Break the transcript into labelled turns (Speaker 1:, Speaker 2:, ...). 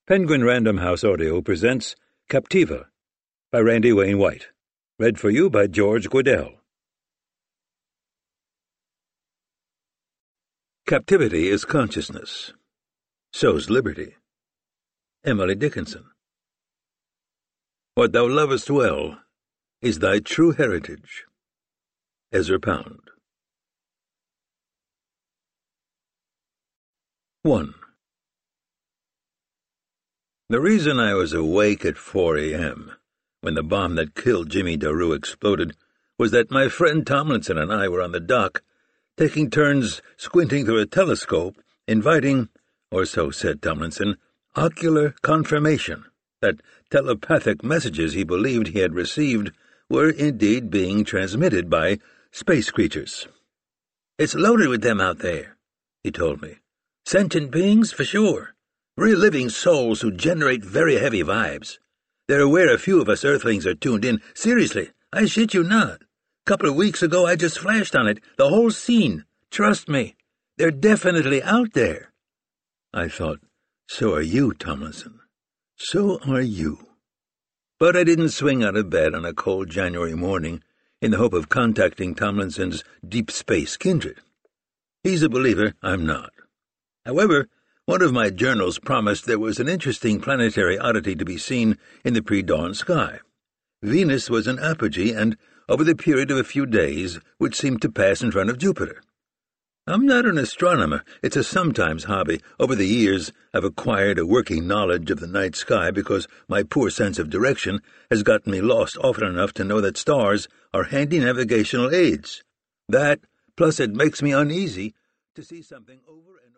Speaker 1: Penguin Random House Audio presents Captiva by Randy Wayne White. Read for you by George Guidell. Captivity is consciousness. So's liberty. Emily Dickinson. What thou lovest well is thy true heritage. Ezra Pound. 1. The reason I was awake at 4 a.m., when the bomb that killed Jimmy Daru exploded, was that my friend Tomlinson and I were on the dock, taking turns squinting through a telescope, inviting, or so said Tomlinson, ocular confirmation that telepathic messages he believed he had received were indeed being transmitted by space creatures. "It's loaded with them out there," he told me. "Sentient beings, for sure. Real living souls who generate very heavy vibes. They're aware a few of us Earthlings are tuned in. Seriously, I shit you not. Couple of weeks ago I just flashed on it, the whole scene. Trust me, they're definitely out there." I thought, so are you, Tomlinson. So are you. But I didn't swing out of bed on a cold January morning in the hope of contacting Tomlinson's deep space kindred. He's a believer, I'm not. However, one of my journals promised there was an interesting planetary oddity to be seen in the pre-dawn sky. Venus was an apogee, and over the period of a few days would seem to pass in front of Jupiter. I'm not an astronomer. It's a sometimes hobby. Over the years, I've acquired a working knowledge of the night sky because my poor sense of direction has gotten me lost often enough to know that stars are handy navigational aids. That, plus it makes me uneasy to see something over and